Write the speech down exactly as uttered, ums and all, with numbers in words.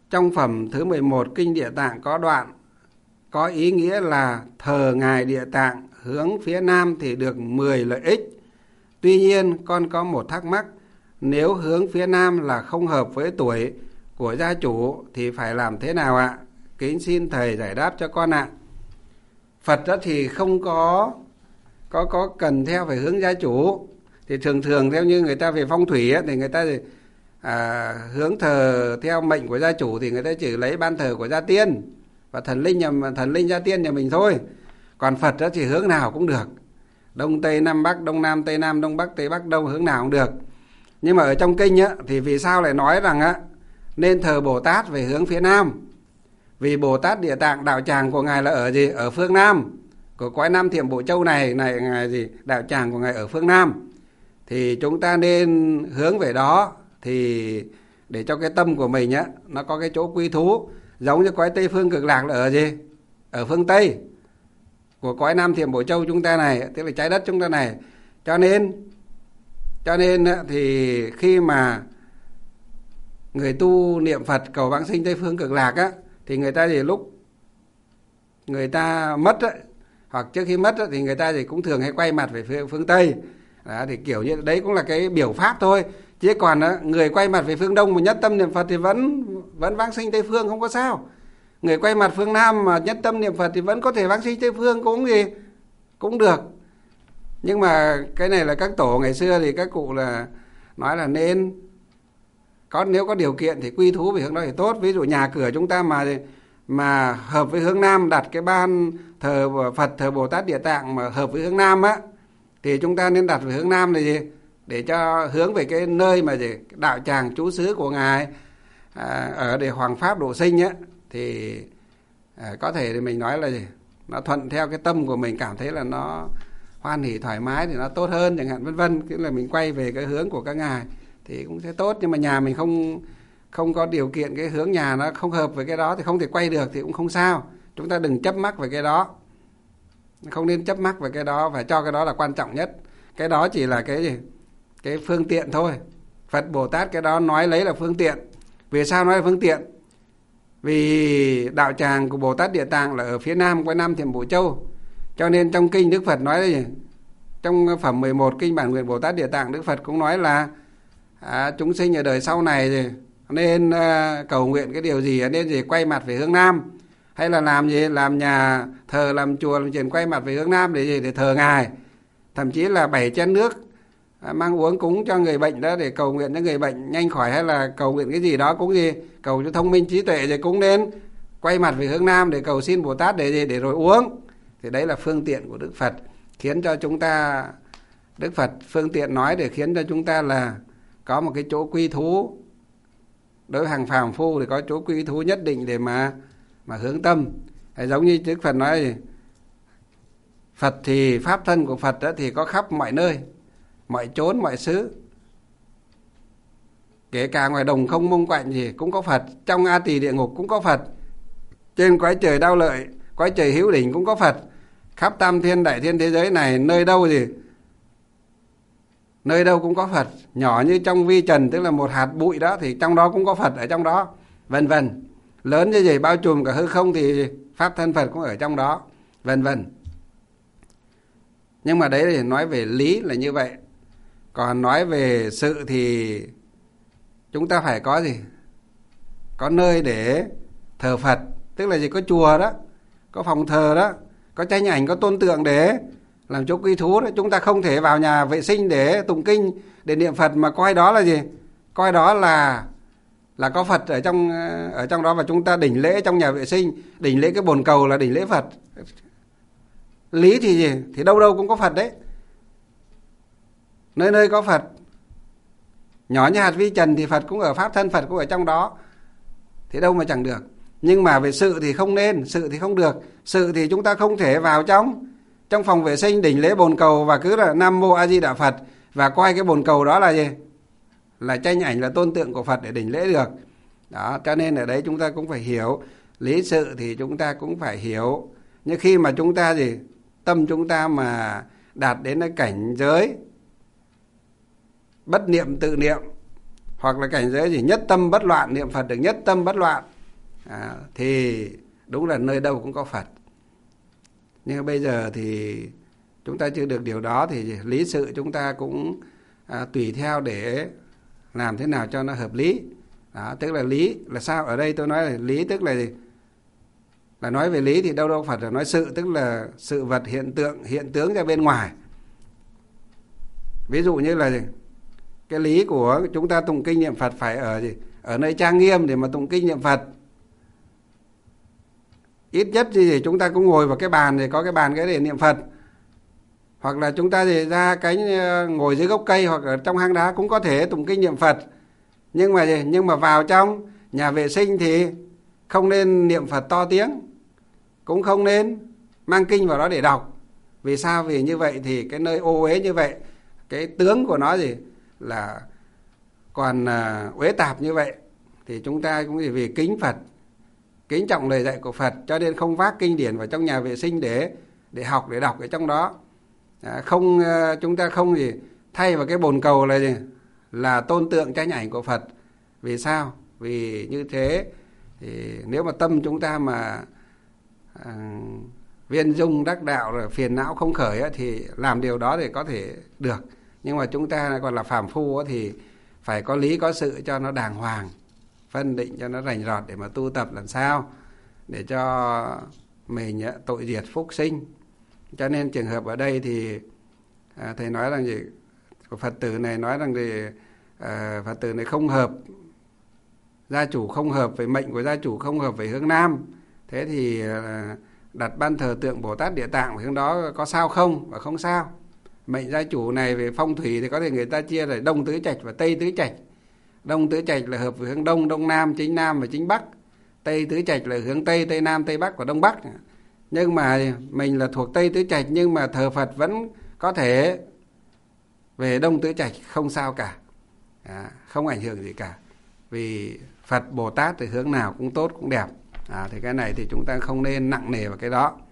trong phẩm thứ mười một Kinh Địa Tạng có đoạn có ý nghĩa là thờ Ngài Địa Tạng hướng phía Nam thì được mười lợi ích. Tuy nhiên con có một thắc mắc, nếu hướng phía Nam là không hợp với tuổi của gia chủ thì phải làm thế nào ạ? Kính xin thầy giải đáp cho con ạ. Phật đó thì không có có có cần theo phải hướng gia chủ. Thì thường thường theo như người ta về phong thủy ấy, thì người ta thì, à, hướng thờ theo mệnh của gia chủ thì người ta chỉ lấy ban thờ của gia tiên và thần linh nhà thần linh gia tiên nhà mình thôi. Còn Phật đó thì hướng nào cũng được, đông tây nam bắc, đông nam tây nam, đông bắc tây bắc đông, hướng nào cũng được. Nhưng mà ở trong kinh á thì vì sao lại nói rằng á nên thờ Bồ Tát về hướng phía Nam? Vì Bồ Tát Địa Tạng đạo tràng của ngài là ở gì? Ở phương Nam của cõi Nam Thiểm Bộ Châu này này ngài gì? Đạo tràng của ngài ở phương Nam. Thì chúng ta nên hướng về đó thì để cho cái tâm của mình á nó có cái chỗ quy thú. Giống như cõi Tây Phương Cực Lạc là ở gì? Ở phương Tây của cõi Nam Thiểm Bộ Châu chúng ta này, tức là trái đất chúng ta này. Cho nên cho nên thì khi mà người tu niệm Phật cầu vãng sinh Tây Phương Cực Lạc á thì người ta thì lúc người ta mất á, hoặc trước khi mất á, thì người ta thì cũng thường hay quay mặt về phương, phương Tây. Đó, thì kiểu như đấy cũng là cái biểu pháp thôi. Chứ còn á, người quay mặt về phương Đông mà nhất tâm niệm Phật thì vẫn vẫn vãng sinh Tây Phương không có sao. Người quay mặt phương Nam mà nhất tâm niệm Phật thì vẫn có thể vãng sinh Tây Phương cũng gì cũng được. Nhưng mà cái này là các tổ ngày xưa thì các cụ là nói là nên có, nếu có điều kiện thì quy thú về hướng đó thì tốt. Ví dụ nhà cửa chúng ta mà mà hợp với hướng Nam, đặt cái ban thờ Phật, thờ Bồ Tát Địa Tạng mà hợp với hướng Nam á thì chúng ta nên đặt về hướng Nam là gì? Để cho hướng về cái nơi mà gì? Đạo tràng trú xứ của ngài à, ở để hoàng pháp độ sinh á thì à, có thể thì mình nói là gì? Nó thuận theo cái tâm của mình, cảm thấy là nó hoan hỷ thoải mái thì nó tốt hơn chẳng hạn, vân vân. Tức là mình quay về cái hướng của các ngài thì cũng sẽ tốt. Nhưng mà nhà mình không không có điều kiện, cái hướng nhà nó không hợp với cái đó thì không thể quay được thì cũng không sao. Chúng ta đừng chấp mắc về cái đó, không nên chấp mắc về cái đó và cho cái đó là quan trọng nhất. Cái đó chỉ là cái gì? Cái phương tiện thôi. Phật Bồ Tát cái đó nói lấy là phương tiện. Vì sao nói là phương tiện? Vì đạo tràng của Bồ Tát Địa Tạng là ở phía Nam của Nam Thiểm Bộ Châu. Cho nên trong kinh Đức Phật nói là gì? Trong phẩm mười một Kinh Bản Nguyện Bồ Tát Địa Tạng, Đức Phật cũng nói là à, chúng sinh ở đời sau này thì nên uh, cầu nguyện cái điều gì, nên gì quay mặt về hướng Nam, hay là làm gì, làm nhà thờ, làm chùa, làm chuyện quay mặt về hướng Nam để gì, để thờ ngài. Thậm chí là bảy chén nước à, mang uống cúng cho người bệnh đó để cầu nguyện cho người bệnh nhanh khỏi, hay là cầu nguyện cái gì đó cũng gì, cầu cho thông minh trí tuệ thì cũng nên quay mặt về hướng Nam để cầu xin Bồ Tát để gì, để rồi uống. Thì đấy là phương tiện của Đức Phật, khiến cho chúng ta, Đức Phật phương tiện nói để khiến cho chúng ta là có một cái chỗ quy thú. Đối với hàng phàm phu thì có chỗ quy thú nhất định để mà mà hướng tâm. Hay giống như Đức Phật nói gì? Phật thì pháp thân của Phật đó thì có khắp mọi nơi, mọi chốn, mọi xứ. Kể cả ngoài đồng không mông quạnh gì cũng có Phật, trong A Tỳ địa ngục cũng có Phật, trên cõi trời Đao Lợi, cõi trời Hữu Đỉnh cũng có Phật. Khắp tam thiên đại thiên thế giới này, nơi đâu gì? Nơi đâu cũng có Phật. Nhỏ như trong vi trần, tức là một hạt bụi đó, thì trong đó cũng có Phật ở trong đó, vân vân. Lớn như vậy bao trùm cả hư không thì pháp thân Phật cũng ở trong đó, vân vân. Nhưng mà đấy thì nói về lý là như vậy. Còn nói về sự thì chúng ta phải có gì? Có nơi để thờ Phật, tức là gì? Có chùa đó, có phòng thờ đó, có tranh ảnh, có tôn tượng để làm chỗ quy thú đó. Chúng ta không thể vào nhà vệ sinh để tụng kinh, để niệm Phật mà coi đó là gì? Coi đó là là có Phật ở trong ở trong đó, và chúng ta đỉnh lễ trong nhà vệ sinh, đỉnh lễ cái bồn cầu là đỉnh lễ Phật. Lý thì gì? Thì đâu đâu cũng có Phật đấy. Nơi nơi có Phật. Nhỏ như hạt vi trần thì Phật cũng ở, pháp thân Phật cũng ở trong đó. Thì đâu mà chẳng được. Nhưng mà về sự thì không nên, sự thì không được. Sự thì chúng ta không thể vào trong trong phòng vệ sinh đỉnh lễ bồn cầu và cứ là Nam Mô A Di Đà Phật và coi cái bồn cầu đó là gì? Là tranh ảnh, là tôn tượng của Phật để đỉnh lễ được. Đó, cho nên ở đấy chúng ta cũng phải hiểu. Lý sự thì chúng ta cũng phải hiểu. Nhưng khi mà chúng ta gì? Tâm chúng ta mà đạt đến cái cảnh giới bất niệm tự niệm, hoặc là cảnh giới gì? Nhất tâm bất loạn, niệm Phật được nhất tâm bất loạn, à, thì đúng là nơi đâu cũng có Phật. Nhưng bây giờ thì chúng ta chưa được điều đó, thì lý sự chúng ta cũng à, tùy theo để làm thế nào cho nó hợp lý. Đó, tức là lý là sao? Ở đây tôi nói là lý tức là là nói về lý thì đâu đâu Phật là nói sự, tức là sự vật hiện tượng, hiện tướng ra bên ngoài. Ví dụ như là gì? Cái lý của chúng ta tụng kinh niệm Phật phải ở gì? Ở nơi trang nghiêm để mà tụng kinh niệm Phật. Ít nhất thì chúng ta cũng ngồi vào cái bàn, thì có cái bàn cái để niệm Phật. Hoặc là chúng ta thì ra cái ngồi dưới gốc cây hoặc ở trong hang đá cũng có thể tụng kinh niệm Phật. Nhưng mà gì? Nhưng mà vào trong nhà vệ sinh thì không nên niệm Phật to tiếng, cũng không nên mang kinh vào đó để đọc. Vì sao? Vì như vậy thì cái nơi ô uế như vậy, cái tướng của nó gì là còn uh, uế tạp như vậy, thì chúng ta cũng vì kính Phật, kính trọng lời dạy của Phật, cho nên không vác kinh điển vào trong nhà vệ sinh để để học, để đọc ở trong đó. À, không uh, chúng ta không gì thay vào cái bồn cầu là gì là tôn tượng tranh ảnh của Phật. Vì sao? Vì như thế thì nếu mà tâm chúng ta mà à, viên dung đắc đạo rồi phiền não không khởi á, thì làm điều đó thì có thể được. Nhưng mà chúng ta còn là phàm phu á, thì phải có lý có sự cho nó đàng hoàng, phân định cho nó rành rọt để mà tu tập làm sao để cho mình tội diệt phúc sinh. Cho nên trường hợp ở đây thì à, thầy nói rằng gì, Phật tử này nói rằng thì à, Phật tử này không hợp, gia chủ không hợp với mệnh của gia chủ, không hợp với hướng Nam. Thế thì à, đặt ban thờ tượng Bồ Tát Địa Tạng hướng đó có sao không? Và không sao. Mệnh gia chủ này về phong thủy thì có thể người ta chia là Đông Tứ Trạch và Tây Tứ Trạch. Đông Tứ Trạch là hợp với hướng Đông, Đông Nam, Chính Nam và Chính Bắc. Tây Tứ Trạch là hướng Tây, Tây Nam, Tây Bắc và Đông Bắc. Nhưng mà mình là thuộc Tây Tứ Trạch, nhưng mà thờ Phật vẫn có thể về Đông Tứ Trạch, không sao cả, à, không ảnh hưởng gì cả. Vì Phật Bồ Tát thì hướng nào cũng tốt, cũng đẹp. À, thì cái này thì chúng ta không nên nặng nề vào cái đó.